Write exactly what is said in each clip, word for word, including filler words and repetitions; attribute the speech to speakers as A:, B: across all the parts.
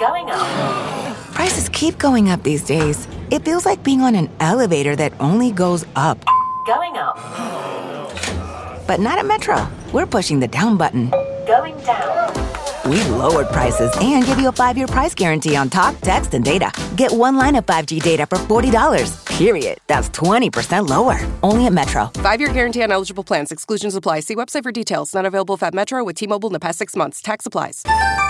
A: Going up.
B: Prices keep going up these days. It feels like being on an elevator that only goes up.
A: Going up.
B: But not at Metro. We're pushing the down button.
A: Going down.
B: We've lowered prices and give you a five-year price guarantee on talk, text, and data. Get one line of five G data for forty dollars. Period. That's twenty percent lower. Only at Metro.
C: Five-year guarantee on eligible plans. Exclusions apply. See website for details. Not available at Metro with T-Mobile in the past six months. Tax applies.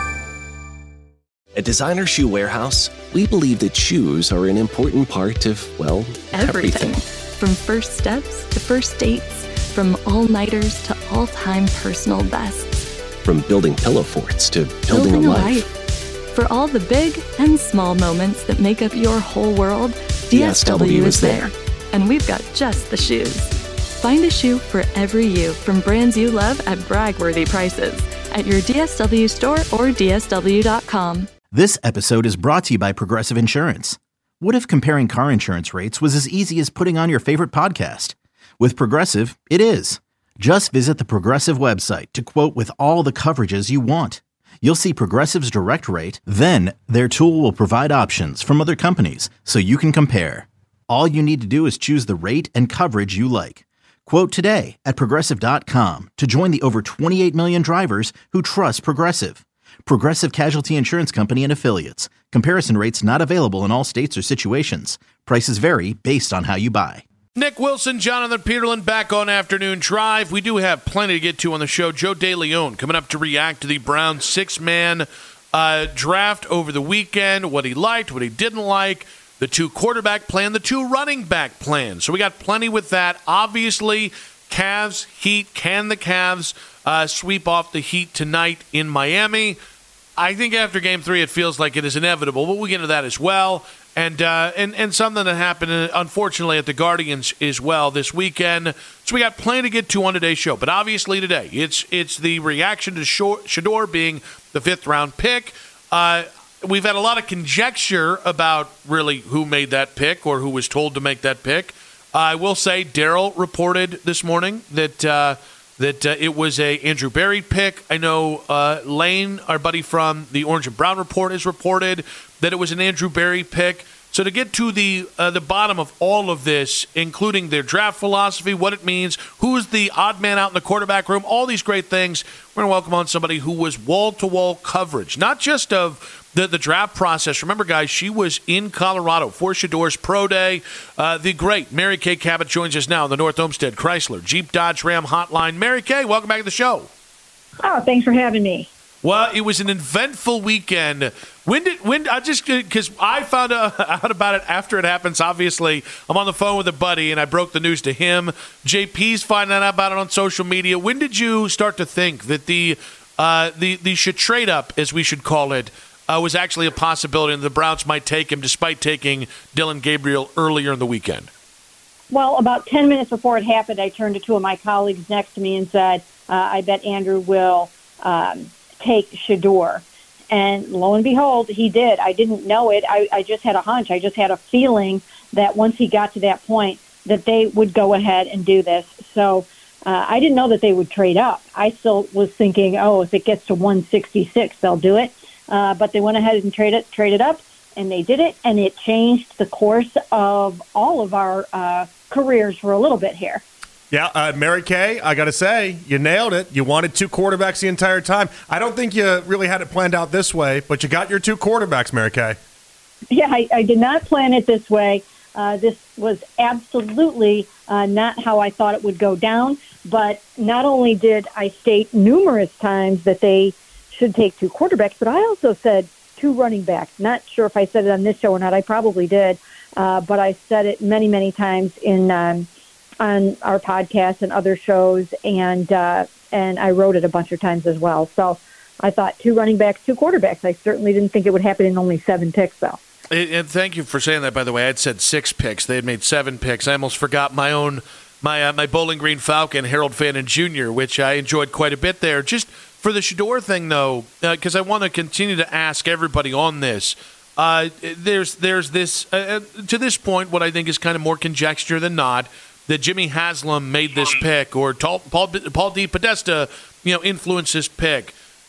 D: At Designer Shoe Warehouse, we believe that shoes are an important part of, well, everything.
E: everything. From first steps to first dates, from all-nighters to all-time personal bests.
D: From building pillow forts to building,
E: building
D: a,
E: a
D: life.
E: life. For all the big and small moments that make up your whole world, D S W is there. And we've got just the shoes. Find a shoe for every you from brands you love at brag-worthy prices at your D S W store or D S W dot com.
F: This episode is brought to you by Progressive Insurance. What if comparing car insurance rates was as easy as putting on your favorite podcast? With Progressive, it is. Just visit the Progressive website to quote with all the coverages you want. You'll see Progressive's direct rate, then their tool will provide options from other companies so you can compare. All you need to do is choose the rate and coverage you like. Quote today at Progressive dot com to join the over twenty-eight million drivers who trust Progressive. Progressive Casualty Insurance Company and Affiliates. Comparison rates not available in all states or situations. Prices vary based on how you buy.
G: Nick Wilson, Jonathan Peterlin back on Afternoon Drive. We do have plenty to get to on the show. Joe DeLeon coming up to react to the Browns six-man uh, draft over the weekend, what he liked, what he didn't like, the two quarterback plan, the two running back plan. So we got plenty with that. Obviously, Cavs, Heat, can the Cavs uh, sweep off the Heat tonight in Miami? I think after Game three it feels like it is inevitable, but we'll get into that as well. And, uh, and and something that happened, uh, unfortunately, at the Guardians as well this weekend. So we got plenty to get to on today's show. But obviously today, it's it's the reaction to Shedeur being the fifth-round pick. Uh, we've had a lot of conjecture about really who made that pick or who was told to make that pick. I will say Daryl reported this morning that uh, that uh, it was a Andrew Berry pick. I know uh, Lane, our buddy from the Orange and Brown Report, has reported that it was an Andrew Berry pick. So to get to the uh, the bottom of all of this, including their draft philosophy, what it means, who's the odd man out in the quarterback room, all these great things, we're going to welcome on somebody who was wall-to-wall coverage, not just of the, the draft process. Remember, guys, she was in Colorado for Shedeur's Pro Day. Uh, the great Mary Kay Cabot joins us now on the North Olmsted Chrysler Jeep Dodge Ram Hotline. Mary Kay, welcome back to the show.
H: Oh, thanks for having me.
G: Well, it was an eventful weekend. When did when I just because I found out about it after it happens. Obviously, I'm on the phone with a buddy and I broke the news to him. J P's finding out about it on social media. When did you start to think that the uh, the the should trade up, as we should call it, uh, was actually a possibility, and the Browns might take him despite taking Dillon Gabriel earlier in the weekend?
H: Well, about ten minutes before it happened, I turned to two of my colleagues next to me and said, uh, "I bet Andrew will." Um, take Shedeur. And lo and behold, he did. I didn't know it. I, I just had a hunch. I just had a feeling that once he got to that point, that they would go ahead and do this. So uh, I didn't know that they would trade up. I still was thinking, oh, if it gets to one sixty-six, they'll do it. Uh, but they went ahead and traded, traded up, and they did it, and it changed the course of all of our uh, careers for a little bit here.
I: Yeah, uh, Mary Kay, I got to say, you nailed it. You wanted two quarterbacks the entire time. I don't think you really had it planned out this way, but you got your two quarterbacks, Mary Kay.
H: Yeah, I, I did not plan it this way. Uh, this was absolutely uh, not how I thought it would go down. But not only did I state numerous times that they should take two quarterbacks, but I also said two running backs. Not sure if I said it on this show or not. I probably did. Uh, but I said it many, many times in um, – on our podcast and other shows, and uh, and I wrote it a bunch of times as well. So I thought two running backs, two quarterbacks. I certainly didn't think it would happen in only seven picks, though.
G: And thank you for saying that, by the way. I had said six picks. They had made seven picks. I almost forgot my own, my uh, my Bowling Green Falcon, Harold Fannin Junior, which I enjoyed quite a bit there. Just for the Shedeur thing, though, because uh, I want to continue to ask everybody on this. Uh, there's there's this, uh, to this point, what I think is kind of more conjecture than not, that Jimmy Haslam made this pick, or Paul, Paul, Paul D. Podesta, you know, influenced this pick.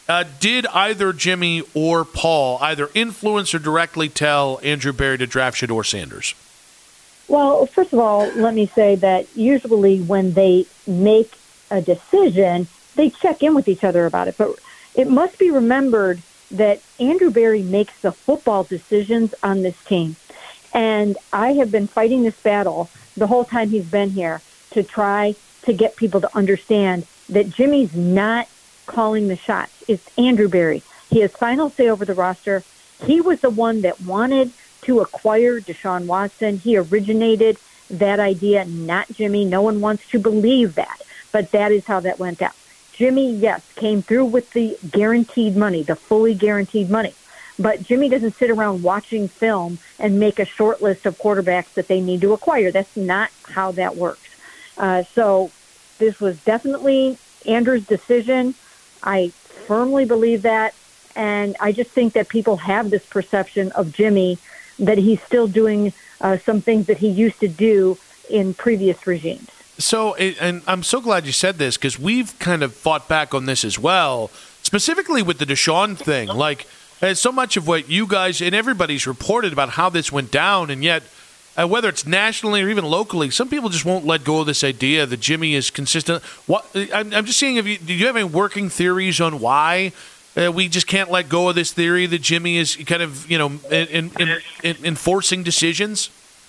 G: Uh, did either Jimmy or Paul either influence or directly tell Andrew Berry to draft Shedeur Sanders?
H: Well, first of all, let me say that usually when they make a decision, they check in with each other about it. But it must be remembered that Andrew Berry makes the football decisions on this team. And I have been fighting this battle the whole time he's been here to try to get people to understand that Jimmy's not calling the shots. It's Andrew Berry. He has final say over the roster. He was the one that wanted to acquire Deshaun Watson. He originated that idea, not Jimmy. No one wants to believe that, but that is how that went down. Jimmy, yes, came through with the guaranteed money, the fully guaranteed money. But Jimmy doesn't sit around watching film and make a short list of quarterbacks that they need to acquire. That's not how that works. Uh, so this was definitely Andrew's decision. I firmly believe that. And I just think that people have this perception of Jimmy that he's still doing uh, some things that he used to do in previous regimes.
G: So, and I'm so glad you said this because we've kind of fought back on this as well, specifically with the Deshaun thing. Like, uh, so much of what you guys and everybody's reported about how this went down, and yet, uh, whether it's nationally or even locally, some people just won't let go of this idea that Jimmy is consistent. What I'm, I'm just seeing, if you, do you have any working theories on why uh, we just can't let go of this theory that Jimmy is kind of, you know, in, in, in, in enforcing decisions?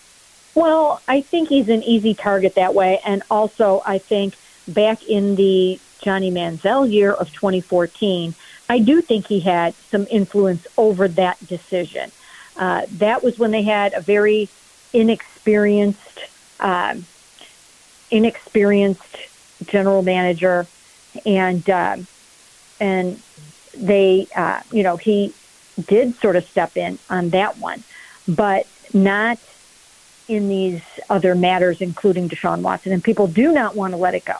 H: Well, I think he's an easy target that way. And also, I think back in the Johnny Manziel year of twenty fourteen, I do think he had some influence over that decision. Uh, that was when they had a very inexperienced, um, inexperienced general manager, and um, and they, uh, you know, he did sort of step in on that one, but not in these other matters, including Deshaun Watson, and people do not want to let it go.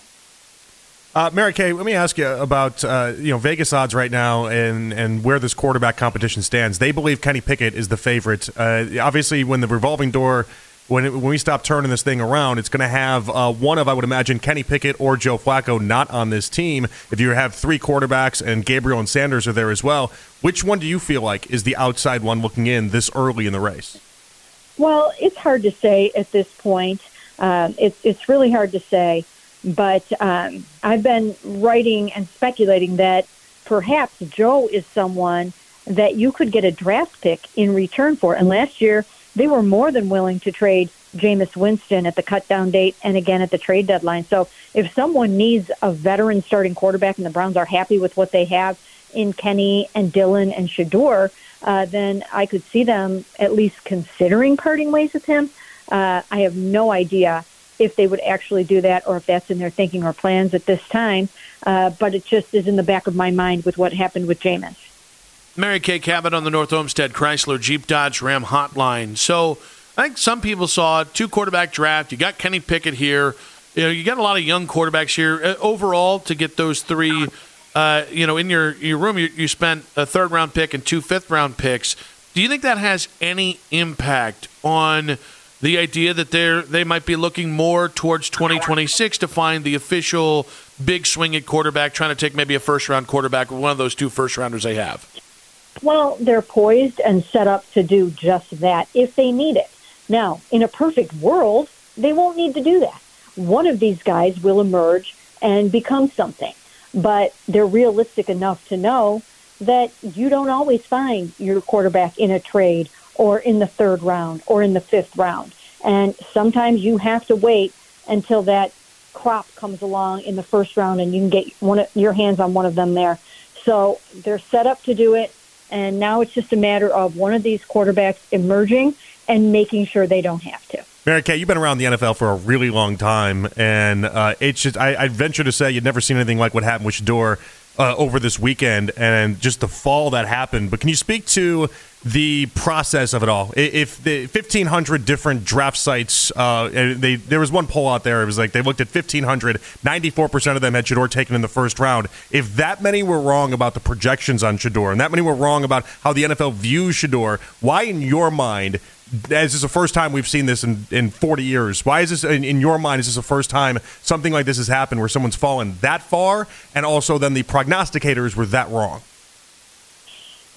I: Uh, Mary Kay, let me ask you about uh, you know Vegas odds right now and, and where this quarterback competition stands. They believe Kenny Pickett is the favorite. Uh, obviously, when the revolving door, when it, when we stop turning this thing around, it's going to have uh, one of, I would imagine, Kenny Pickett or Joe Flacco not on this team. If you have three quarterbacks and Gabriel and Sanders are there as well, which one do you feel like is the outside one looking in this early in the race?
H: Well, it's hard to say at this point. Um, it's it's really hard to say. But um, I've been writing and speculating that perhaps Joe is someone that you could get a draft pick in return for. And last year, they were more than willing to trade Jameis Winston at the cut-down date and again at the trade deadline. So if someone needs a veteran starting quarterback and the Browns are happy with what they have in Kenny and Dillon and Shedeur, uh, then I could see them at least considering parting ways with him. Uh, I have no idea if they would actually do that or if that's in their thinking or plans at this time. Uh, but it just is in the back of my mind with what happened with Jameis.
G: Mary Kay Cabot on the North Olmsted Chrysler Jeep Dodge Ram hotline. So I think some people saw a two quarterback draft. You got Kenny Pickett here. You know, you got a lot of young quarterbacks here. Uh, overall, to get those three, uh, you know, in your, your room, you, you spent a third round pick and two fifth round picks. Do you think that has any impact on the idea that they're they might be looking more towards twenty twenty-six to find the official big swing at quarterback, trying to take maybe a first-round quarterback with one of those two first-rounders they have?
H: Well, they're poised and set up to do just that if they need it. Now, in a perfect world, they won't need to do that. One of these guys will emerge and become something. But they're realistic enough to know that you don't always find your quarterback in a trade or in the third round, or in the fifth round. And sometimes you have to wait until that crop comes along in the first round and you can get one of, your hands on one of them there. So they're set up to do it, and now it's just a matter of one of these quarterbacks emerging and making sure they don't have to.
I: Mary Kay, you've been around the N F L for a really long time, and uh, it's just, I, I'd venture to say you've never seen anything like what happened with Shedeur uh, over this weekend and just the fall that happened. But can you speak to the process of it all? If the fifteen hundred different draft sites, uh, they there was one poll out there. It was like they looked at fifteen hundred, ninety-four percent of them had Shedeur taken in the first round. If that many were wrong about the projections on Shedeur, and that many were wrong about how the N F L views Shedeur, why in your mind, as this is the first time we've seen this in, in forty years, why is this, in, in your mind, is this the first time something like this has happened where someone's fallen that far, and also then the prognosticators were that wrong?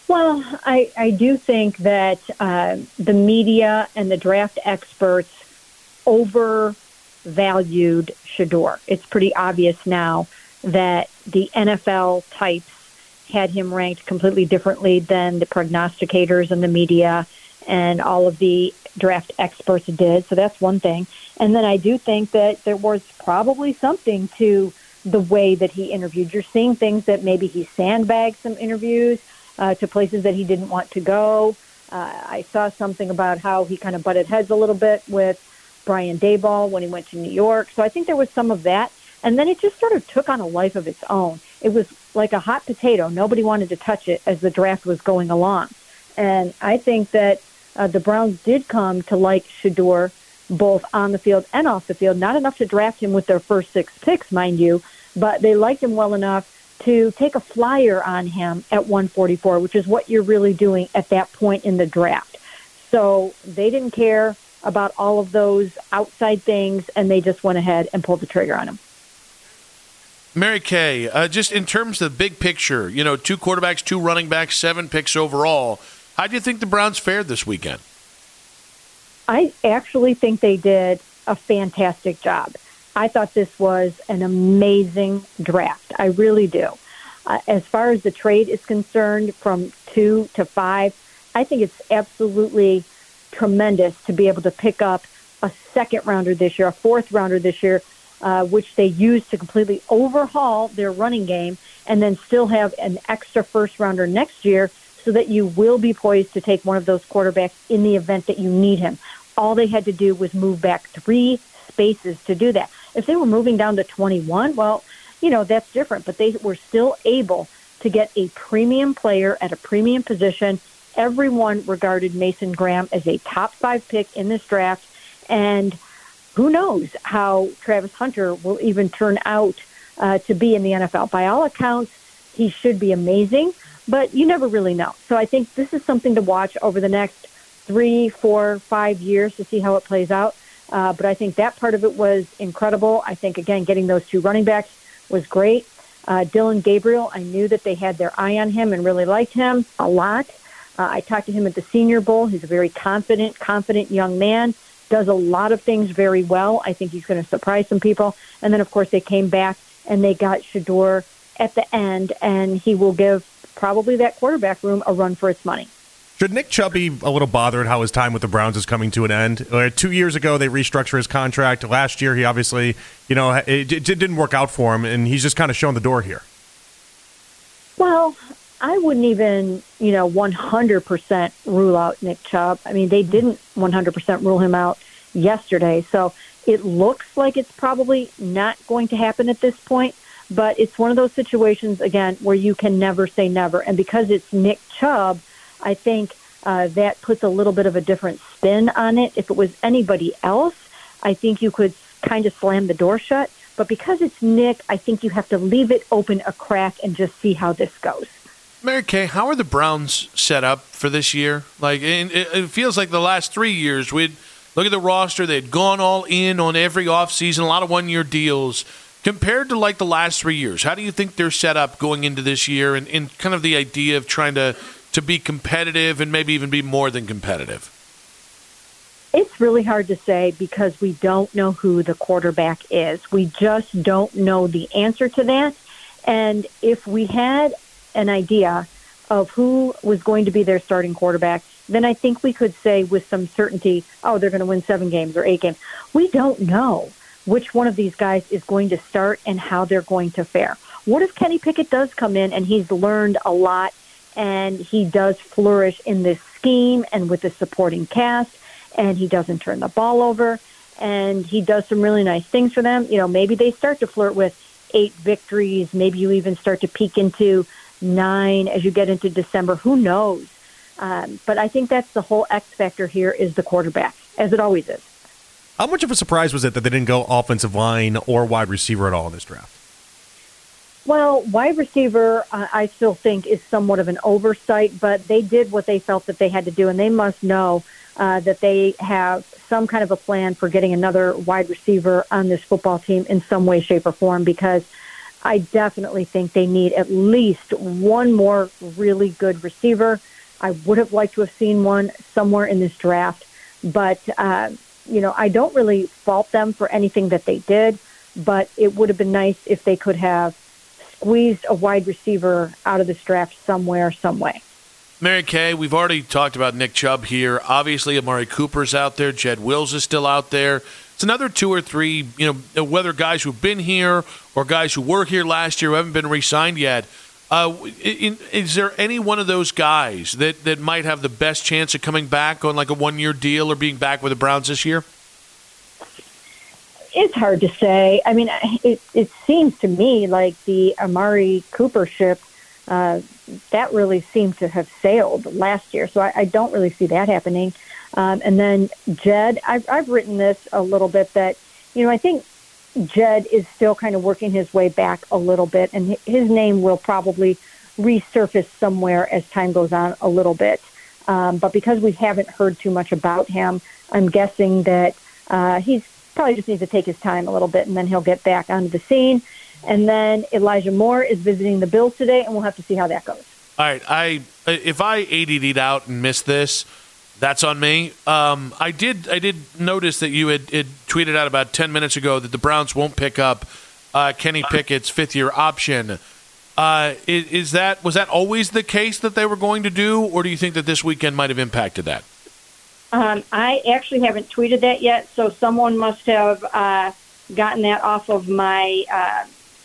H: Well, I, I do think that uh, the media and the draft experts overvalued Shedeur. It's pretty obvious now that the N F L types had him ranked completely differently than the prognosticators and the media and all of the draft experts did. So that's one thing. And then I do think that there was probably something to the way that he interviewed. You're seeing things that maybe he sandbagged some interviews uh, to places that he didn't want to go. Uh, I saw something about how he kind of butted heads a little bit with Brian Daboll when he went to New York. So I think there was some of that. And then it just sort of took on a life of its own. It was like a hot potato. Nobody wanted to touch it as the draft was going along. And I think that uh, the Browns did come to like Shedeur both on the field and off the field. Not enough to draft him with their first six picks, mind you, but they liked him well enough to take a flyer on him at one forty-four, which is what you're really doing at that point in the draft. So they didn't care about all of those outside things, and they just went ahead and pulled the trigger on him.
G: Mary Kay, uh, just in terms of the big picture, you know, two quarterbacks, two running backs, seven picks overall, how do you think the Browns fared this weekend?
H: I actually think they did a fantastic job. I thought this was an amazing draft. I really do. Uh, as far as the trade is concerned, from two to five, I think it's absolutely tremendous to be able to pick up a second rounder this year, a fourth rounder this year, uh, which they used to completely overhaul their running game, and then still have an extra first rounder next year so that you will be poised to take one of those quarterbacks in the event that you need him. All they had to do was move back three spaces to do that. If they were moving down to twenty-one, well, you know, that's different. But they were still able to get a premium player at a premium position. Everyone regarded Mason Graham as a top five pick in this draft. And who knows how Travis Hunter will even turn out uh, to be in the N F L. By all accounts, he should be amazing, but you never really know. So I think this is something to watch over the next three, four, five years to see how it plays out. Uh, but I think that part of it was incredible. I think, again, getting those two running backs was great. Uh, Dylan Gabriel, I knew that they had their eye on him and really liked him a lot. Uh, I talked to him at the Senior Bowl. He's a very confident, confident young man, does a lot of things very well. I think he's going to surprise some people. And then, of course, they came back and they got Shedeur at the end, and he will give probably that quarterback room a run for its money.
I: Should Nick Chubb be a little bothered how his time with the Browns is coming to an end? Uh, two years ago, they restructured his contract. Last year, he obviously, you know, it, it didn't work out for him, and he's just kind of shown the door here.
H: Well, I wouldn't even, you know, one hundred percent rule out Nick Chubb. I mean, they didn't one hundred percent rule him out yesterday, so it looks like it's probably not going to happen at this point, but it's one of those situations, again, where you can never say never. And because it's Nick Chubb, I think uh, that puts a little bit of a different spin on it. If it was anybody else, I think you could kind of slam the door shut. But because it's Nick, I think you have to leave it open a crack and just see how this goes.
G: Mary Kay, how are the Browns set up for this year? Like, it, it feels like the last three years, we'd look at the roster, they'd gone all in on every offseason, a lot of one-year deals. Compared to, like, the last three years, how do you think they're set up going into this year and, and kind of the idea of trying to to be competitive and maybe even be more than competitive?
H: It's really hard to say because we don't know who the quarterback is. We just don't know the answer to that. And if we had an idea of who was going to be their starting quarterback, then I think we could say with some certainty, oh, they're going to win seven games or eight games. We don't know which one of these guys is going to start and how they're going to fare. What if Kenny Pickett does come in and he's learned a lot and he does flourish in this scheme and with the supporting cast, and he doesn't turn the ball over, and he does some really nice things for them? You know, maybe they start to flirt with eight victories. Maybe you even start to peek into nine as you get into December. Who knows? Um, but I think that's the whole X factor here is the quarterback, as it always is.
I: How much of a surprise was it that they didn't go offensive line or wide receiver at all in this draft?
H: Well, wide receiver, uh, I still think is somewhat of an oversight, but they did what they felt that they had to do, and they must know uh, that they have some kind of a plan for getting another wide receiver on this football team in some way, shape, or form, because I definitely think they need at least one more really good receiver. I would have liked to have seen one somewhere in this draft, but, uh, you know, I don't really fault them for anything that they did, but it would have been nice if they could have squeezed a wide receiver out of this draft somewhere, some way.
G: Mary Kay, we've already talked about Nick Chubb here. Obviously, Amari Cooper's out there. Jed Wills is still out there. It's another two or three, you know, whether guys who've been here or guys who were here last year who haven't been re-signed yet. Uh, in, is there any one of those guys that, that might have the best chance of coming back on like a one-year deal or being back with the Browns this year?
H: It's hard to say. I mean, it, it seems to me like the Amari Cooper ship, uh, that really seemed to have sailed last year. So I, I don't really see that happening. Um, and then Jed, I've, I've written this a little bit that, you know, I think Jed is still kind of working his way back a little bit, and his name will probably resurface somewhere as time goes on a little bit. Um, but because we haven't heard too much about him, I'm guessing that uh, he's probably just needs to take his time a little bit, and then he'll get back onto the scene. And then Elijah Moore is visiting the Bills today, and we'll have to see how that goes.
G: All right, I if I A D D'd out and missed this, that's on me. Um, I did I did notice that you had, had tweeted out about ten minutes ago that the Browns won't pick up uh, Kenny Pickett's fifth-year option. Uh, is, is that was that always the case that they were going to do, or do you think that this weekend might have impacted that?
H: Um, I actually haven't tweeted that yet, so someone must have uh, gotten that off of my uh,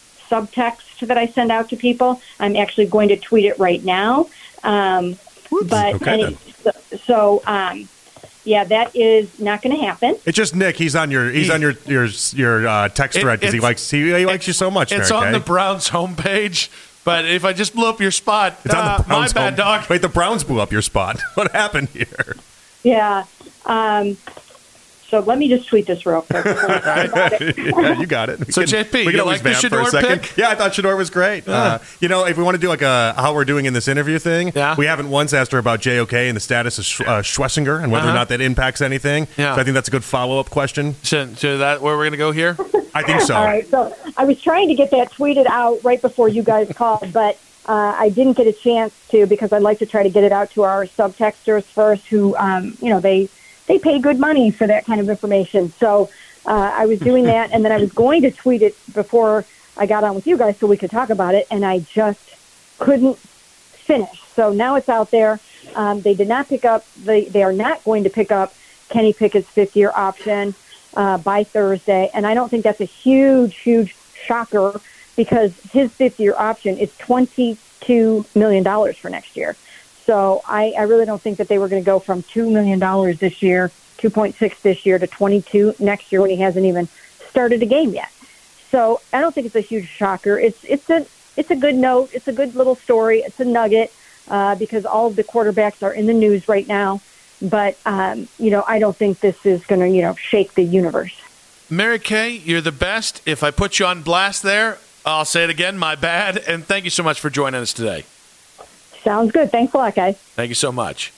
H: subtext that I send out to people. I'm actually going to tweet it right now. Um, but
I: okay,
H: any, so, so um, yeah, that is not going to happen.
I: It's just Nick. He's on your he's
G: He-
I: on your your your uh, text
G: It-
I: thread because he
G: it's-
I: likes he, he likes you so much.
G: It's
I: Mary
G: on
I: Kay.
G: the Browns homepage, but if I just blew up your spot,
I: It's on
G: uh,
I: the Browns
G: my bad,
I: home-
G: dog.
I: Wait, the Browns blew up your spot. What happened here?
H: Yeah. Um, so let me just tweet this real quick. before we talk about it.
I: Yeah, you got it. We
G: So, J P,
I: we can
G: you
I: always
G: like the
I: vamp for a
G: Shedeur
I: second.
G: pick?
I: Yeah, I thought Shedeur was great. Uh, you know, if we want to do like a how we're doing in this interview thing,
G: Yeah.
I: we haven't once asked her about J O K and the status of Sch- uh, Schlesinger and whether
G: Uh-huh.
I: or not that impacts anything.
G: Yeah.
I: So I think that's a good follow up question.
G: So, so that where we're going to go here?
I: I think so.
H: All right. So I was trying to get that tweeted out right before you guys called, but uh, I didn't get a chance to because I'd like to try to get it out to our subtexters first who, um, you know, they, they pay good money for that kind of information. So uh, I was doing that, and then I was going to tweet it before I got on with you guys so we could talk about it, and I just couldn't finish. So now it's out there. Um, they did not pick up, they, they are not going to pick up Kenny Pickett's fifth-year option uh, by Thursday, and I don't think that's a huge, huge shocker because his fifth-year option is twenty-two million dollars for next year. So I, I really don't think that they were going to go from two million dollars this year, two point six this year, to twenty-two next year when he hasn't even started a game yet. So I don't think it's a huge shocker. It's it's a it's a good note. It's a good little story. It's a nugget uh, because all of the quarterbacks are in the news right now. But, um, you know, I don't think this is going to, you know, shake the universe.
G: Mary Kay, you're the best. If I put you on blast there, I'll say it again, my bad. And thank you so much for joining us today.
H: Sounds good. Thanks a lot, guys.
G: Thank you so much.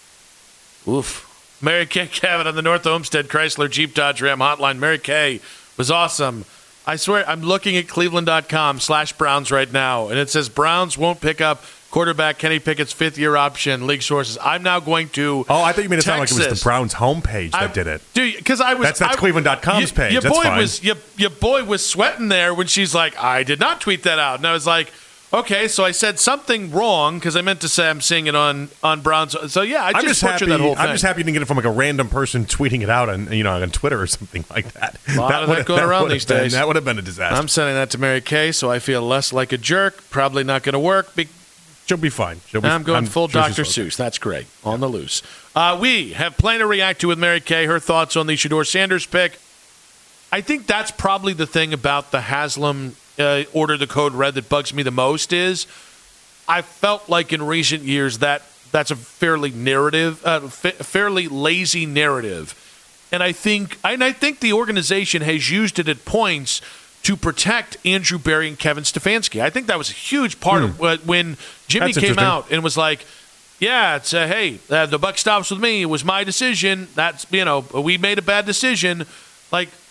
G: Oof. Mary Kay Cabot on the North Olmsted Chrysler Jeep Dodge Ram hotline. Mary Kay was awesome. I swear, I'm looking at cleveland.com slash Browns right now, and it says Browns won't pick up quarterback Kenny Pickett's fifth-year option, league sources. I'm now going to
I: Oh, I thought you made it sound like it was
G: Texas.
I: the Browns homepage that
G: I-
I: did it.
G: Dude, because I was
I: That's- that's
G: I-
I: Cleveland dot com's
G: y-
I: page.
G: Your
I: That's
G: boy
I: fine.
G: was your, your boy was sweating there when she's like, I did not tweet that out, and I was like, okay, so I said something wrong because I meant to say I'm seeing it on on Browns. So yeah, I
I: I'm
G: just,
I: just
G: butchered
I: happy.
G: that whole thing.
I: I'm just happy you didn't get it from like a random person tweeting it out on you know on Twitter or something like that.
G: A lot
I: that
G: of that
I: would've-
G: going around
I: would've
G: these
I: been-
G: days.
I: That would have been a disaster.
G: I'm sending that to Mary Kay, so I feel less like a jerk. Probably not going to work. Be-
I: She'll be fine. She'll be,
G: I'm going
I: I'm
G: full
I: sure
G: Doctor
I: she's okay.
G: Seuss. That's great. On the loose. Uh, we have plenty to react to with Mary Kay. Her thoughts on the Shedeur Sanders pick. I think that's probably the thing about the Haslam uh, order the code red that bugs me the most is I felt like in recent years that that's a fairly narrative, uh, fa- fairly lazy narrative. And I think and I think the organization has used it at points to protect Andrew Berry and Kevin Stefanski. I think that was a huge part of what, when Jimmy
I: That's
G: came
I: interesting.
G: out and was like, yeah, it's uh, hey, uh, the buck stops with me. It was my decision. That's, you know, we made a bad decision. Like,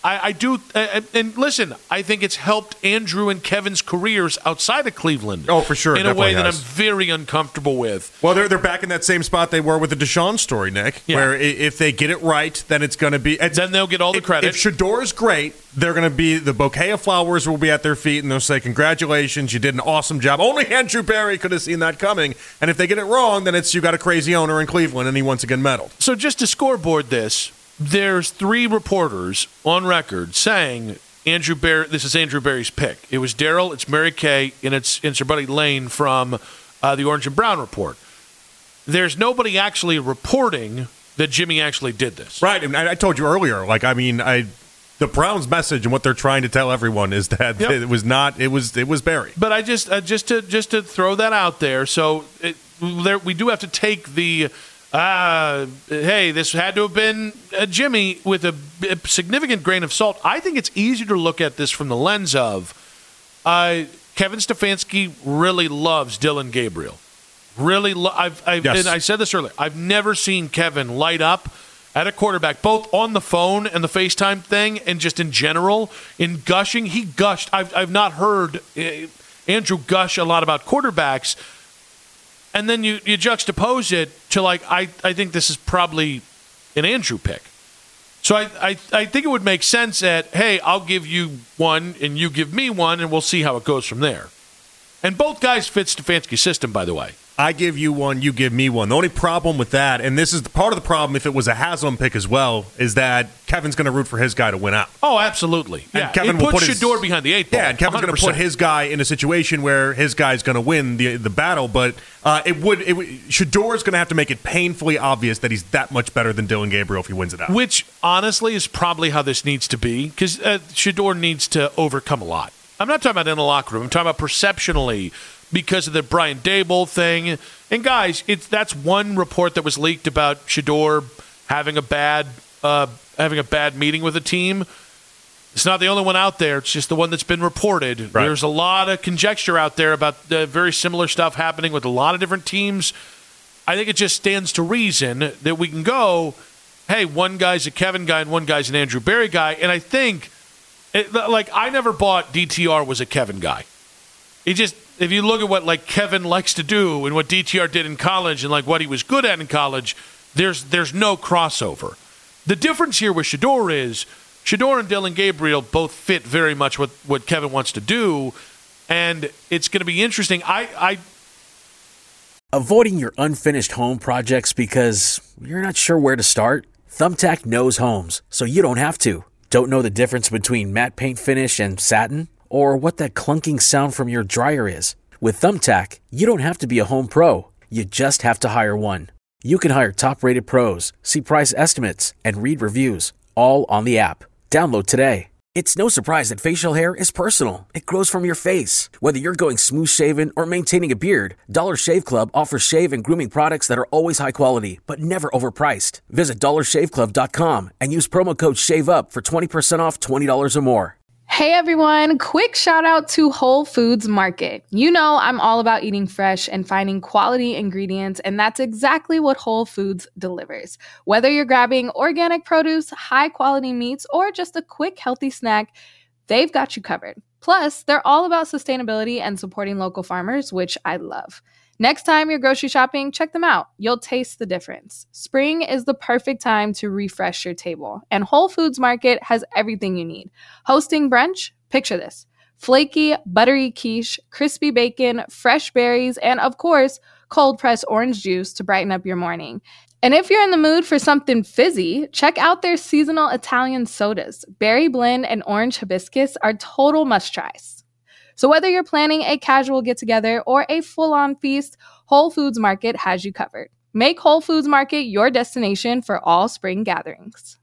G: I, I do, uh, and listen, I think it's helped Andrew and Kevin's careers outside of Cleveland.
I: Oh, for sure.
G: In a way that
I: has.
G: I'm very uncomfortable with.
I: Well, they're they're back in that same spot they were with the Deshaun story, Nick,
G: Yeah.
I: where if they get it right, then it's going to be...
G: Then they'll get all the
I: if,
G: credit.
I: If Shedeur is great, they're going to be... The bouquet of flowers will be at their feet, and they'll say, congratulations, you did an awesome job. Only Andrew Berry could have seen that coming. And if they get it wrong, then it's you got a crazy owner in Cleveland, and he once again meddled.
G: So just to scoreboard this, there's three reporters on record saying Andrew Berry. This is Andrew Berry's pick. It was Daryl, it's Mary Kay, and it's, it's our buddy Lane from uh, the Orange and Brown Report. There's nobody actually reporting that Jimmy actually did this.
I: Right, and I, I told you earlier, like, I mean, I the Browns' message and what they're trying to tell everyone is that
G: Yep.
I: it was not, it was it was Berry.
G: But I just uh, just to just to throw that out there, so it, there, we do have to take the uh, hey, this had to have been uh, Jimmy with a, a significant grain of salt. I think it's easier to look at this from the lens of uh, Kevin Stefanski really loves Dylan Gabriel. Really, lo- I've, I've
I: Yes.
G: and I said this earlier. I've never seen Kevin light up at a quarterback, both on the phone and the FaceTime thing, and just in general in gushing. He gushed. I've I've not heard uh, Andrew gush a lot about quarterbacks. And then you, you juxtapose it to, like, I, I think this is probably an Andrew pick. So I, I I think it would make sense that, hey, I'll give you one and you give me one, and we'll see how it goes from there. And both guys fit Stefanski's system, by the way.
I: I give you one, you give me one. The only problem with that, and this is the part of the problem if it was a Haslam pick as well, is that Kevin's going to root for his guy to win out.
G: Oh, absolutely.
I: And
G: yeah,
I: Kevin
G: it
I: will
G: puts
I: put his-
G: Shedeur behind the eight ball.
I: Yeah, and Kevin's going to put his guy in a situation where his guy's going to win the the battle, but uh, it would it would, Shedeur's going to have to make it painfully obvious that he's that much better than Dylan Gabriel if he wins it out.
G: Which, honestly, is probably how this needs to be, because uh, Shedeur needs to overcome a lot. I'm not talking about in the locker room. I'm talking about perceptionally, because of the Brian Daboll thing. And guys, it's that's one report that was leaked about Shedeur having a bad uh, having a bad meeting with a team. It's not the only one out there. It's just the one that's been reported.
I: Right.
G: There's a lot of conjecture out there about uh, very similar stuff happening with a lot of different teams. I think it just stands to reason that we can go, hey, one guy's a Kevin guy and one guy's an Andrew Berry guy. And I think, it, like, I never bought D T R was a Kevin guy. He just, if you look at what, like, Kevin likes to do and what D T R did in college and, like, what he was good at in college, there's there's no crossover. The difference here with Shedeur is Shedeur and Dylan Gabriel both fit very much what, what Kevin wants to do, and it's going to be interesting. I, I
J: Avoiding your unfinished home projects because you're not sure where to start? Thumbtack knows homes, so you don't have to. Don't know the difference between matte paint finish and satin? Or what that clunking sound from your dryer is? With Thumbtack, you don't have to be a home pro. You just have to hire one. You can hire top-rated pros, see price estimates, and read reviews, all on the app. Download today. It's no surprise that facial hair is personal. It grows from your face. Whether you're going smooth-shaven or maintaining a beard, Dollar Shave Club offers shave and grooming products that are always high quality, but never overpriced. Visit dollar shave club dot com and use promo code SHAVEUP for twenty percent off twenty dollars or more.
K: Hey everyone, quick shout out to Whole Foods Market. You know I'm all about eating fresh and finding quality ingredients, and that's exactly what Whole Foods delivers. Whether you're grabbing organic produce, high quality meats, or just a quick healthy snack, they've got you covered. Plus, they're all about sustainability and supporting local farmers, which I love. Next time you're grocery shopping, check them out. You'll taste the difference. Spring is the perfect time to refresh your table, and Whole Foods Market has everything you need. Hosting brunch? Picture this. Flaky, buttery quiche, crispy bacon, fresh berries, and of course, cold-pressed orange juice to brighten up your morning. And if you're in the mood for something fizzy, check out their seasonal Italian sodas. Berry blend and orange hibiscus are total must-tries. So whether you're planning a casual get-together or a full-on feast, Whole Foods Market has you covered. Make Whole Foods Market your destination for all spring gatherings.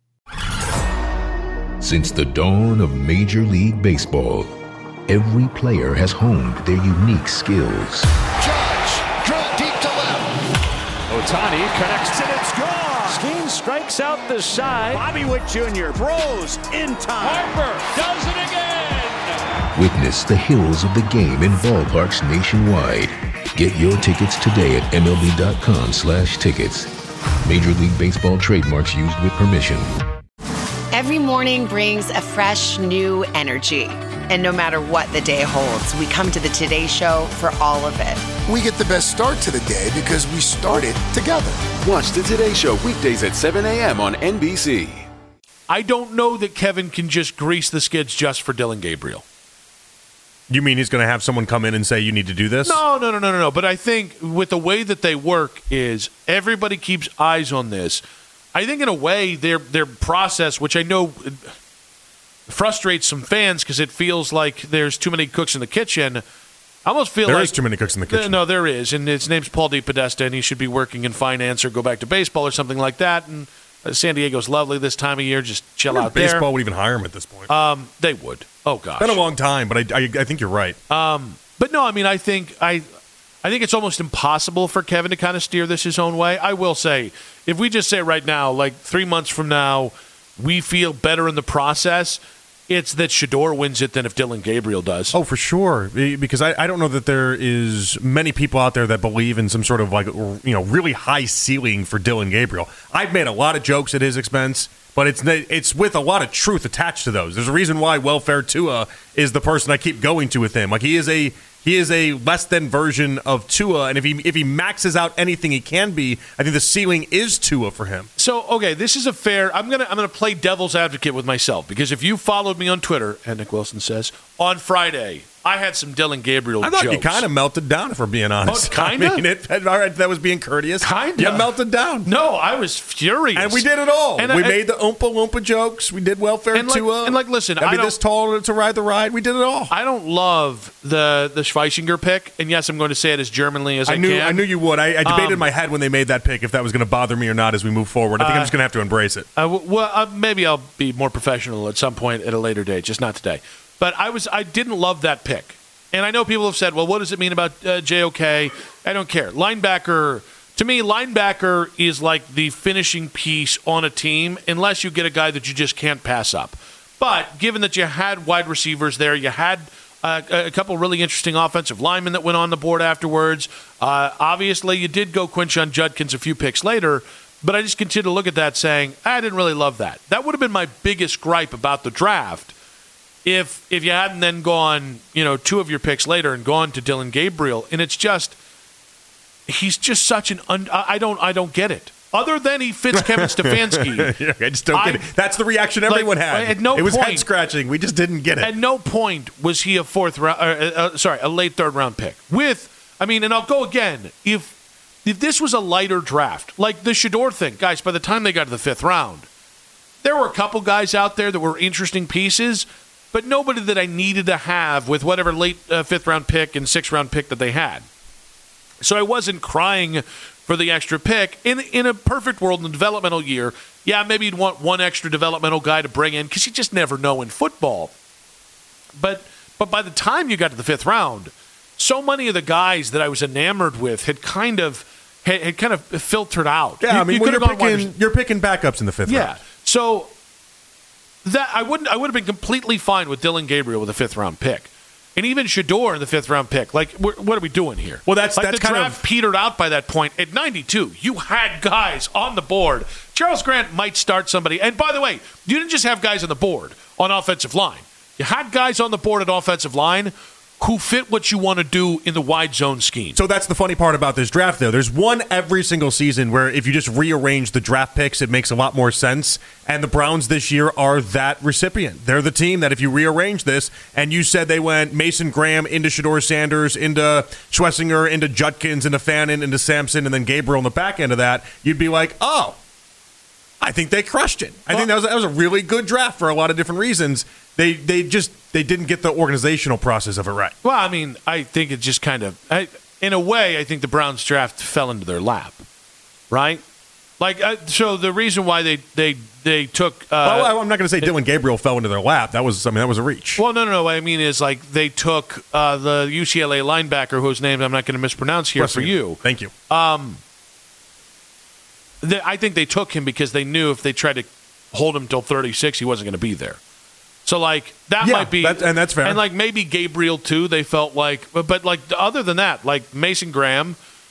L: Since the dawn of Major League Baseball, every player has honed their unique skills.
M: Judge, drill deep to left. Ohtani connects it, it's gone. Skeen strikes out the side. Bobby Witt Junior throws in time. Harper does it again.
L: Witness the hills of the game in ballparks nationwide. Get your tickets today at M L B dot com slash tickets. Major League Baseball trademarks used with permission.
N: Every morning brings a fresh, new energy. And no matter what the day holds, we come to the Today Show for all of it.
O: We get the best start to the day because we started together.
P: Watch the Today Show weekdays at seven a.m. on N B C.
G: I don't know that Kevin can just grease the skids just for Dillon Gabriel.
I: You mean he's going to have someone come in and say, you need to do this?
G: No, no, no, no, no, no. But I think with the way that they work is everybody keeps eyes on this. I think in a way their their process, which I know frustrates some fans because it feels like there's too many cooks in the kitchen. I almost feel
I: there
G: like
I: there is too many cooks in the kitchen.
G: No, there is, and his name's Paul DePodesta, and he should be working in finance or go back to baseball or something like that. And uh, San Diego's lovely this time of year. Just chill out
I: baseball
G: there.
I: Baseball would even hire him at this point.
G: Um, they would. Oh gosh,
I: been a long time, but I, I, I think you're right.
G: Um, but no, I mean, I think I, I think it's almost impossible for Kevin to kind of steer this his own way. I will say, if we just say right now, like three months from now, we feel better in the process. It's that Shedeur wins it than if Dillon Gabriel does.
I: Oh, for sure. Because I, I don't know that there is many people out there that believe in some sort of like you know really high ceiling for Dillon Gabriel. I've made a lot of jokes at his expense, but it's it's with a lot of truth attached to those. There's a reason why Welfare Tua is the person I keep going to with him. Like he is a he is a less than version of Tua, and if he if he maxes out anything he can be, I think the ceiling is Tua for him.
G: So okay, this is a fair. I'm gonna I'm gonna play devil's advocate with myself because if you followed me on Twitter, and Nick Wilson says on Friday, I had some Dillon Gabriel
I: I thought
G: jokes.
I: you kind of melted down, if we're being honest.
G: Oh, kind of?
I: I mean, it, all right, that was being courteous.
G: Kind of.
I: You melted down.
G: No, I was furious.
I: And we did it all.
G: And
I: we
G: I,
I: made the Oompa Loompa jokes. We did Welfare
G: and like,
I: Tua.
G: And like, listen,
I: Gotta
G: I
I: be
G: don't,
I: this tall to ride the ride. We did it all.
G: I don't love the the Schweizinger pick, and yes, I'm going to say it as Germanly as I,
I: I knew.
G: can.
I: I knew you would. I, I debated
G: Um,
I: in my head when they made that pick if that was going to bother me or not as we move forward. I think
G: Uh,
I: I'm just going to have to embrace it.
G: Uh, w- well, uh, maybe I'll be more professional at some point at a later date, just not today. But I was, I didn't love that pick. And I know people have said, well, what does it mean about uh, J O K? I don't care. Linebacker, to me, linebacker is like the finishing piece on a team unless you get a guy that you just can't pass up. But given that you had wide receivers there, you had uh, a couple really interesting offensive linemen that went on the board afterwards. Uh, obviously, you did go Quinshon Judkins a few picks later, but I just continue to look at that saying, I didn't really love that. That would have been my biggest gripe about the draft. If if you hadn't then gone, you know, two of your picks later and gone to Dillon Gabriel, and it's just, he's just such an, un, I don't I don't get it. Other than he fits Kevin Stefanski.
I: I just don't get I, it. That's the reaction everyone
G: like,
I: had.
G: At no
I: it was
G: point,
I: head scratching. We just didn't get it.
G: At no point was he a fourth round, uh, uh, sorry, a late third round pick. With, I mean, and I'll go again. If if this was a lighter draft, like the Shedeur thing, guys, by the time they got to the fifth round, there were a couple guys out there that were interesting pieces. But nobody that I needed to have with whatever late uh, fifth round pick and sixth round pick that they had. So I wasn't crying for the extra pick. In in a perfect world, in a developmental year, yeah, maybe you'd want one extra developmental guy to bring in because you just never know in football. But but by the time you got to the fifth round, so many of the guys that I was enamored with had kind of had, had kind of filtered out.
I: Yeah,
G: you,
I: I mean,
G: you
I: well, you're
G: gone
I: picking you're picking backups in the fifth
G: yeah.
I: round.
G: Yeah, so. That I wouldn't. I would have been completely fine with Dillon Gabriel with a fifth round pick, and even Shedeur in the fifth round pick. Like, what are we doing here?
I: Well, that's
G: like
I: that's
G: the
I: kind
G: draft
I: of
G: petered out by that point. At ninety-two, you had guys on the board. Charles Grant might start somebody, and by the way, you didn't just have guys on the board on offensive line. You had guys on the board at offensive line who fit what you want to do in the wide zone scheme.
I: So that's the funny part about this draft, though. There's one every single season where if you just rearrange the draft picks, it makes a lot more sense. And the Browns this year are that recipient. They're the team that if you rearrange this, and you said they went Mason Graham into Shedeur Sanders, into Schlesinger, into Judkins, into Fannin, into Sampson, and then Gabriel in the back end of that, you'd be like, oh, I think they crushed it. I well, think that was, that was a really good draft for a lot of different reasons. They they just they didn't get the organizational process of it right.
G: Well, I mean, I think it just kind of, I, in a way, I think the Browns draft fell into their lap, right? Like, uh, so the reason why they they they took. Uh,
I: well, I'm not going to say Dillon Gabriel fell into their lap. That was I mean that was a reach.
G: Well, no, no, no. What I mean is like they took uh, the U C L A linebacker whose name I'm not going to mispronounce here for you.
I: Thank you.
G: Um, the, I think they took him because they knew if they tried to hold him till thirty-six, he wasn't going to be there. So, like, that
I: yeah,
G: might be...
I: That, and that's fair.
G: And, like, maybe Gabriel, too, they felt like... But, but, like, other than that, like, Mason Graham,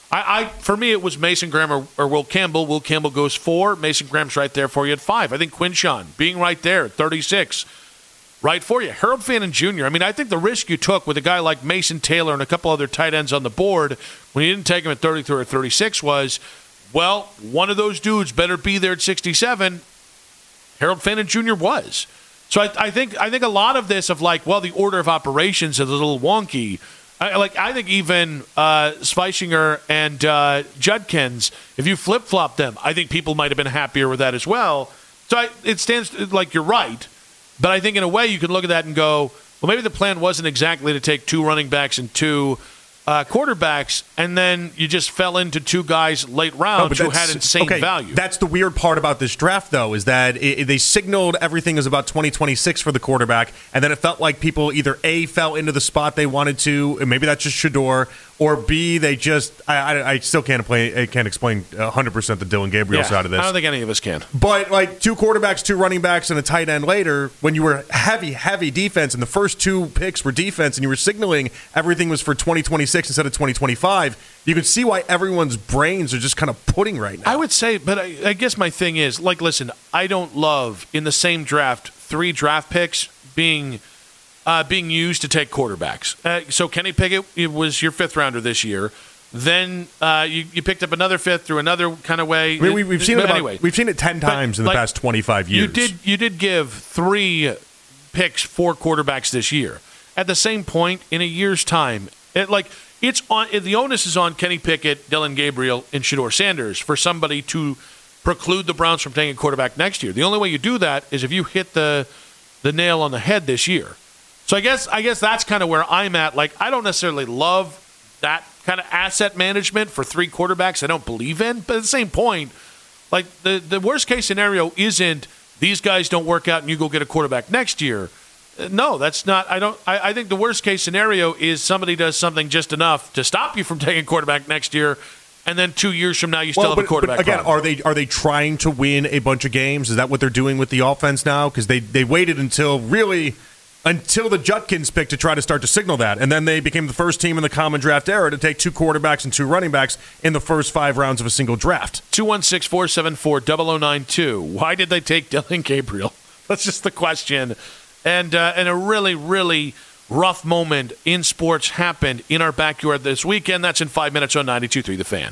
G: I, I for me, it was Mason Graham or, or Will Campbell. Will Campbell goes four. Mason Graham's right there for you at five. I think Quinshon being right there at thirty-six, right for you. Harold Fannin Junior I mean, I think the risk you took with a guy like Mason Taylor and a couple other tight ends on the board when you didn't take him at thirty-three or thirty-six was, well, one of those dudes better be there at sixty-seven. Harold Fannin Junior was. So I, I think I think a lot of this of like, well, the order of operations is a little wonky. I, like I think even uh, Schweizinger and uh, Judkins, if you flip flop them, I think people might have been happier with that as well. So I, it stands like you're right, but I think in a way you can look at that and go, well, maybe the plan wasn't exactly to take two running backs and two uh, quarterbacks, and then you just fell into two guys late rounds no, who had insane
I: okay,
G: value.
I: That's the weird part about this draft, though, is that it, they signaled everything is about twenty twenty-six for the quarterback, and then it felt like people either A, fell into the spot they wanted to, and maybe that's just Shedeur, or B, they just I, I, I still can't explain I can't explain one hundred percent the Dylan Gabriel
G: yeah,
I: side of this.
G: I don't think any of us can.
I: But like two quarterbacks, two running backs, and a tight end later, when you were heavy, heavy defense, and the first two picks were defense, and you were signaling everything was for twenty twenty-six instead of twenty twenty-five, you can see why everyone's brains are just kind of pudding right now.
G: I would say, but I, I guess my thing is, like, listen, I don't love in the same draft three draft picks being uh, being used to take quarterbacks. Uh, so Kenny Pickett, it was your fifth rounder this year. Then uh, you, you picked up another fifth through another kind of way.
I: I mean, we, we've seen it. About,
G: anyway,
I: we've seen it ten times but, in the like, past twenty-five years.
G: You did you did give three picks for quarterbacks this year. At the same point, in a year's time, it like. It's on. The onus is on Kenny Pickett, Dylan Gabriel, and Shedeur Sanders for somebody to preclude the Browns from taking a quarterback next year. The only way you do that is if you hit the the nail on the head this year. So I guess I guess that's kind of where I'm at. Like, I don't necessarily love that kind of asset management for three quarterbacks. I don't believe in, but at the same point, like the the worst case scenario isn't these guys don't work out and you go get a quarterback next year. No, that's not. I don't. I, I think the worst case scenario is somebody does something just enough to stop you from taking quarterback next year, and then two years from now you still
I: well,
G: have
I: but,
G: a quarterback.
I: But again,
G: problem.
I: are they are they trying to win a bunch of games? Is that what they're doing with the offense now? Because they they waited until really until the Judkins pick to try to start to signal that, and then they became the first team in the common draft era to take two quarterbacks and two running backs in the first five rounds of a single draft.
G: two one six, four seven four, zero zero nine two. Why did they take Dylan Gabriel? That's just the question. And uh, and a really, really rough moment in sports happened in our backyard this weekend. That's in five minutes on ninety-two point three The Fan.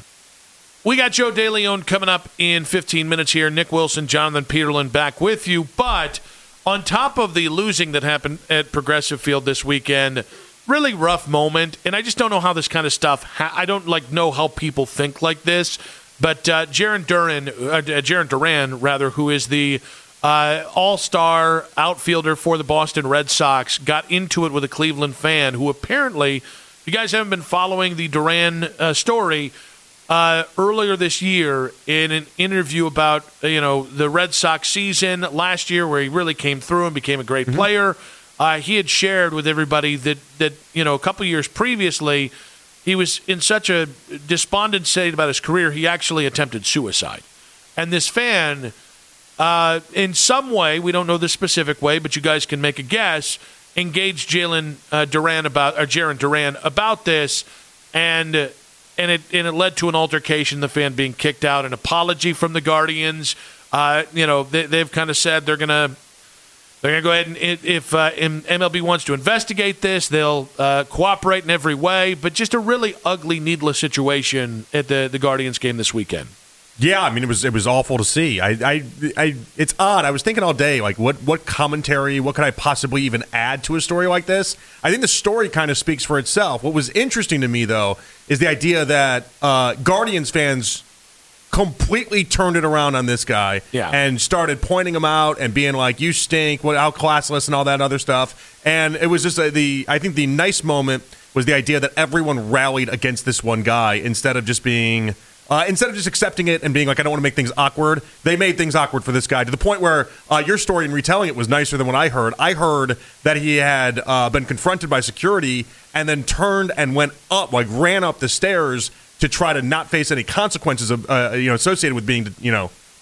G: We got Joe DeLeon coming up in fifteen minutes here. Nick Wilson, Jonathan Peterlin back with you. But on top of the losing that happened at Progressive Field this weekend, really rough moment. And I just don't know how this kind of stuff, ha- I don't like know how people think like this. But uh, Jarren Duran, uh, Jarren Duran, rather, who is the Uh, all-star outfielder for the Boston Red Sox, got into it with a Cleveland fan who apparently, if you guys haven't been following the Duran uh, story, uh, earlier this year in an interview about you know the Red Sox season last year where he really came through and became a great mm-hmm. player, uh, he had shared with everybody that, that you know a couple years previously he was in such a despondent state about his career he actually attempted suicide. And this fan... Uh, in some way, we don't know the specific way, but you guys can make a guess, engaged Jalen uh, Duran about, or Jarren Duran about this, and uh, and it and it led to an altercation, the fan being kicked out, an apology from the Guardians. Uh, you know, they, they've kind of said they're gonna they're gonna go ahead and if uh, M L B wants to investigate this, they'll uh, cooperate in every way. But just a really ugly, needless situation at the the Guardians game this weekend.
I: Yeah, I mean it was it was awful to see. I, I, I, it's odd. I was thinking all day, like what, what commentary, what could I possibly even add to a story like this? I think the story kind of speaks for itself. What was interesting to me though is the idea that uh, Guardians fans completely turned it around on this guy
G: yeah.
I: and started pointing him out and being like, "You stink," what out classless and all that other stuff. And it was just a, the I think the nice moment was the idea that everyone rallied against this one guy instead of just being. Uh, instead of just accepting it and being like, I don't want to make things awkward, they made things awkward for this guy to the point where uh, your story in retelling it was nicer than what I heard. I heard that he had uh, been confronted by security and then turned and went up, like ran up the stairs to try to not face any consequences of, uh, you know, associated with being, you know,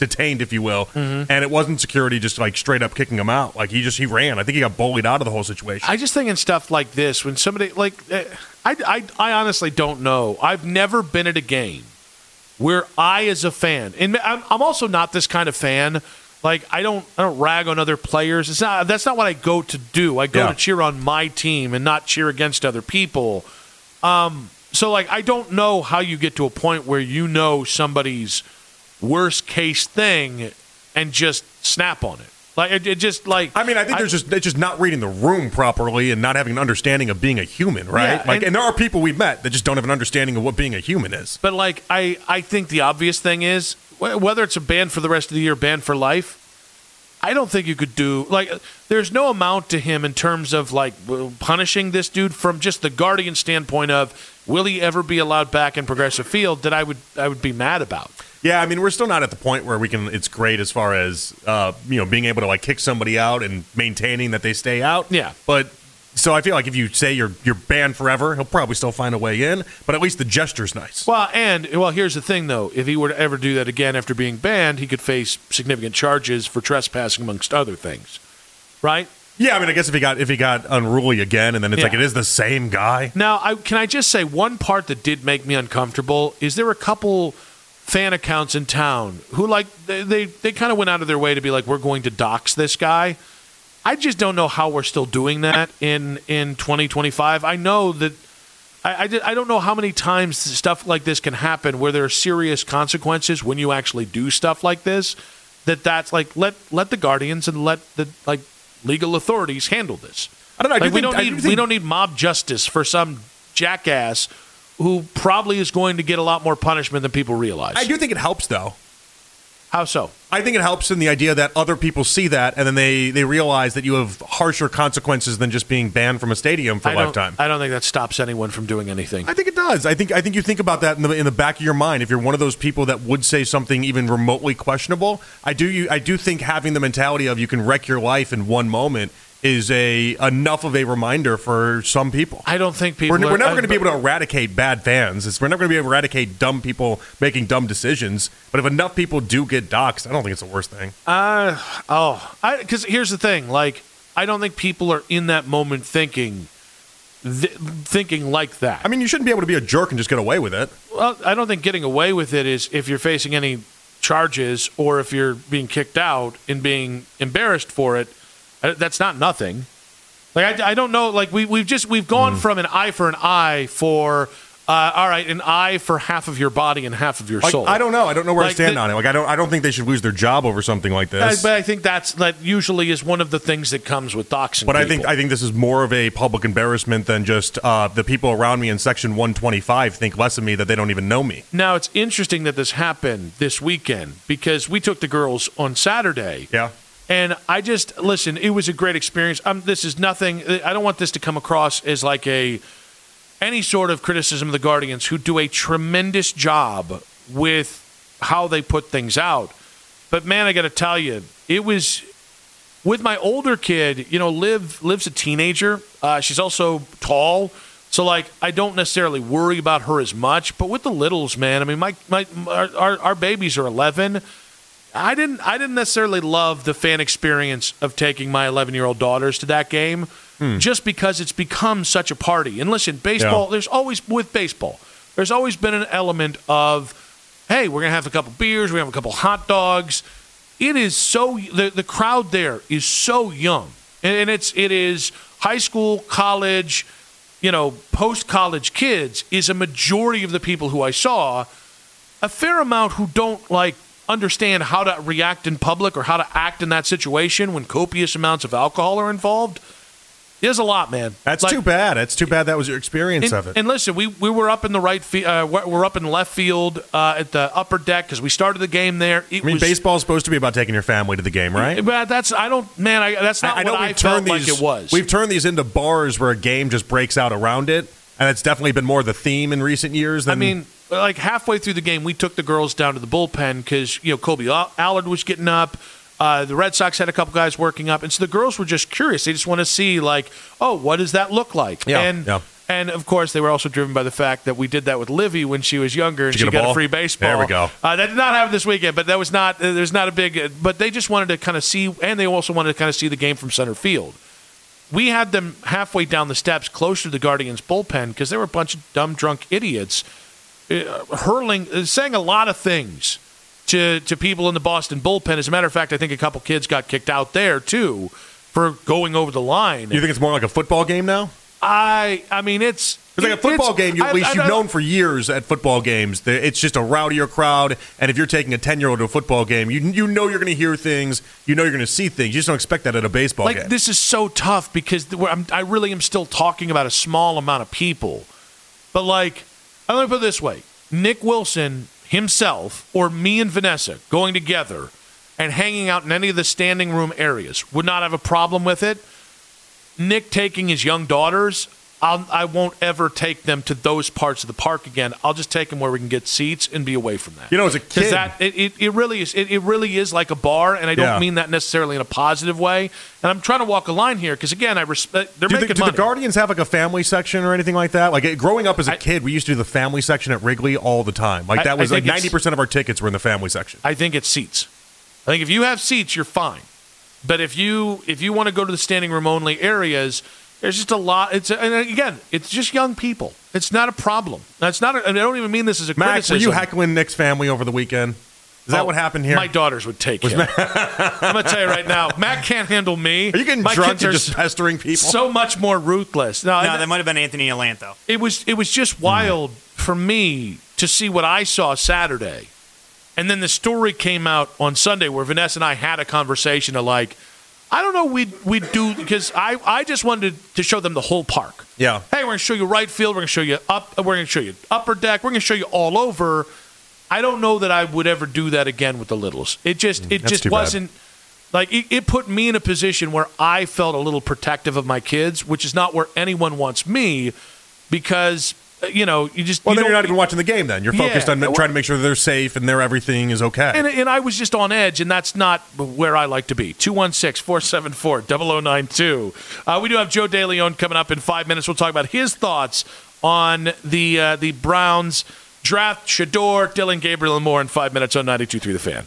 I: detained, if you will,
G: Mhm.
I: and it wasn't security just like straight up kicking him out. Like he just he ran. I think he got bullied out of the whole situation.
G: I just think in stuff like this, when somebody like, eh, I, I, I honestly don't know. I've never been at a game where I, as a fan, and I'm, I'm also not this kind of fan. Like I don't, I don't rag on other players. It's not. That's not what I go to do. I go
I: Yeah.
G: to cheer on my team and not cheer against other people. Um, so like, I don't know how you get to a point where you know somebody's worst case thing and just snap on it. Like it, it just like
I: I mean, I think there's just it's just not reading the room properly and not having an understanding of being a human, right?
G: Yeah,
I: like,
G: and-
I: and there are people we've met that just don't have an understanding of what being a human is.
G: But like, I, I think the obvious thing is wh- whether it's a ban for the rest of the year, ban for life. I don't think you could do like. There's no amount to him in terms of like w- punishing this dude from just the Guardian standpoint of will he ever be allowed back in Progressive Field that I would I would be mad about.
I: Yeah, I mean, we're still not at the point where we can. It's great as far as uh, you know, being able to like kick somebody out and maintaining that they stay out.
G: Yeah,
I: but so I feel like if you say you're you're banned forever, he'll probably still find a way in. But at least the gesture's nice.
G: Well, and well, here's the thing though: if he were to ever do that again after being banned, he could face significant charges for trespassing, amongst other things. Right?
I: Yeah, I mean, I guess if he got if he got unruly again, and then it's
G: Yeah.
I: like it is the same guy.
G: Now, I, can I just say one part that did make me uncomfortable is there were a couple fan accounts in town who like they they, they kind of went out of their way to be like, we're going to dox this guy. I just don't know how we're still doing that in in twenty twenty-five. I know that I I, did, I don't know how many times stuff like this can happen where there are serious consequences when you actually do stuff like this. That that's like let let the Guardians and let the like legal authorities handle this.
I: I don't know. I do
G: Like, we
I: think-
G: don't
I: I do
G: need we
I: think-
G: don't need mob justice for some jackass who probably is going to get a lot more punishment than people realize.
I: I do think it helps, though.
G: How so?
I: I think it helps in the idea that other people see that, and then they, they realize that you have harsher consequences than just being banned from a stadium for
G: I
I: a
G: don't,
I: lifetime.
G: I don't think that stops anyone from doing anything.
I: I think it does. I think I think you think about that in the in the back of your mind. If you're one of those people that would say something even remotely questionable, I do you I do think having the mentality of you can wreck your life in one moment is a enough of a reminder for some people.
G: I don't think people.
I: We're,
G: are,
I: we're never
G: I-
I: going to be able to eradicate bad fans. It's, we're never going to be able to eradicate dumb people making dumb decisions. But if enough people do get doxxed, I don't think it's the worst thing.
G: Uh oh, because here's the thing. Like, I don't think people are in that moment thinking, th- thinking like that.
I: I mean, you shouldn't be able to be a jerk and just get away with it.
G: Well, I don't think getting away with it is if you're facing any charges or if you're being kicked out and being embarrassed for it. uh, That's not nothing. Like I, I don't know. Like we we've just we've gone from an eye for an eye for uh, all right, an eye for half of your body and half of your
I: Like,
G: soul.
I: I don't know. I don't know where I
G: Like,
I: stand
G: the-
I: on it. Like I don't. I don't think they should lose their job over something like
G: Uh,
I: this.
G: but I think that's that usually is one of the things that comes with doxing.
I: But I think
G: people.
I: I think this is more of a public embarrassment than just uh, the people around me in Section one twenty-five think less of me that they don't even know me.
G: Now, it's interesting that this happened this weekend because we took the girls on Saturday.
I: Yeah.
G: And I just, listen, it was a great experience. Um, this is nothing, I don't want this to come across as like a, any sort of criticism of the Guardians who do a tremendous job with how they put things out. But man, I got to tell you, it was, with my older kid, you know, Liv, Liv's a teenager. Uh, she's also tall. So, like, I don't necessarily worry about her as much. But with the littles, man, I mean, my, my our, our babies are eleven. I didn't I didn't necessarily love the fan experience of taking my eleven-year-old daughters to that game
I: Hmm.
G: just because it's become such a party. And listen, baseball,
I: Yeah.
G: there's always, with baseball, there's always been an element of, hey, we're going to have a couple beers, we're going to have a couple hot dogs. It is so, the, the crowd there is so young. And, and it's it is high school, college, you know, post-college kids is a majority of the people who I saw. A fair amount who don't, like, understand how to react in public or how to act in that situation when copious amounts of alcohol are involved. There's a lot, man.
I: That's
G: Like,
I: too bad. That's too bad that was your experience
G: and,
I: of it.
G: and listen, we, we were up in the right field. Uh, we're we're up in left field uh, at the upper deck because we started the game there. It
I: I mean,
G: was,
I: baseball's supposed to be about taking your family to the game, right?
G: But that's I don't man. I, that's not
I: I, I know
G: what I
I: we've
G: felt
I: turned
G: like
I: these.
G: it was.
I: We've turned these into bars where a game just breaks out around it, and it's definitely been more the theme in recent years. Than
G: I mean, like halfway through the game, we took the girls down to the bullpen because you know Kobe Allard was getting up. Uh, the Red Sox had a couple guys working up, and so the girls were just curious. They just want to see, like, oh, what does that look like?
I: Yeah,
G: and
I: yeah.
G: And, of course, they were also driven by the fact that we did that with Livy when she was younger and
I: Did you
G: she
I: get a
G: got
I: ball?
G: a free baseball.
I: There we go.
G: Uh, that did not happen this weekend, but that was not, uh, there's not a big, uh, but they just wanted to kind of see, and they also wanted to kind of see the game from center field. We had them halfway down the steps closer to the Guardians bullpen because they were a bunch of dumb, drunk idiots uh, hurling, uh, saying a lot of things to, to people in the Boston bullpen. As a matter of fact, I think a couple kids got kicked out there, too, for going over the line.
I: You think it's more like a football game now?
G: I I mean, it's...
I: It's like a football game, you, at
G: I-
I: least
G: I-
I: you've
G: I-
I: known for years at football games. that It's just a rowdier crowd, and if you're taking a ten-year-old to a football game, you you know you're going to hear things, you know you're going to see things. You just don't expect that at a baseball
G: like
I: game.
G: this is so tough because the- I'm, I really am still talking about a small amount of people. But like, I'm going to put it this way: Nick Wilson himself or me and Vanessa going together and hanging out in any of the standing room areas would not have a problem with it. Nick taking his young daughters, I'll, I won't ever take them to those parts of the park again. I'll just take them where we can get seats and be away from that.
I: You know, as a
G: 'Cause
I: kid-
G: that it, it, it really is. It, it really is like a bar, and I don't
I: Yeah.
G: mean that necessarily in a positive way. And I'm trying to walk a line here because again, I respect. They're
I: do,
G: making
I: the, do
G: money.
I: the Guardians have like a family section or anything like that? Like it- growing up as a kid, we used to do the family section at Wrigley all the time. Like
G: I-
I: that was
G: I
I: like
G: think it's-
I: ninety percent of our tickets were in the family section.
G: I think it's seats. I think if you have seats, you're fine. But if you if you want to go to the standing room only areas, there's just a lot. It's and again, it's just young people. It's not a problem. That's not. A, I don't even mean this as a
I: Max,
G: criticism.
I: were you heckling Nick's family over the weekend? Is that
G: Oh,
I: what happened here?
G: My daughters would take him. I'm going to tell you right now, Matt can't handle me.
I: Are you getting
G: My
I: drunk
G: kids
I: and
G: are
I: just pestering people?
G: So much more ruthless. No,
Q: No,
G: and
Q: that might have been Anthony Alanto.
G: it was it was just wild for me to see what I saw Saturday. And then the story came out on Sunday where Vanessa and I had a conversation of like, I don't know, we'd, we'd do, because I, I just wanted to show them the whole park.
I: Yeah.
G: Hey, we're going to show you right field, we're going to show you up, we're going to show you upper deck, we're going to show you all over. I don't know that I would ever do that again with the littles. It just, it
I: that's
G: just
I: too bad.
G: wasn't, like, it, it put me in a position where I felt a little protective of my kids, which is not where anyone wants me because, uh, you know, you just.
I: Well,
G: you
I: then you're
G: don't-
I: not even watching the game then. You're focused
G: Yeah.
I: on trying to make sure they're safe and their everything is okay.
G: And, and I was just on edge, and that's not where I like to be. two one six, four seven four, zero zero nine two. Uh, we do have Joe DeLeon coming up in five minutes. We'll talk about his thoughts on the uh, the Browns draft. Shador, Dylan Gabriel, and more in five minutes on ninety-two point three The Fan.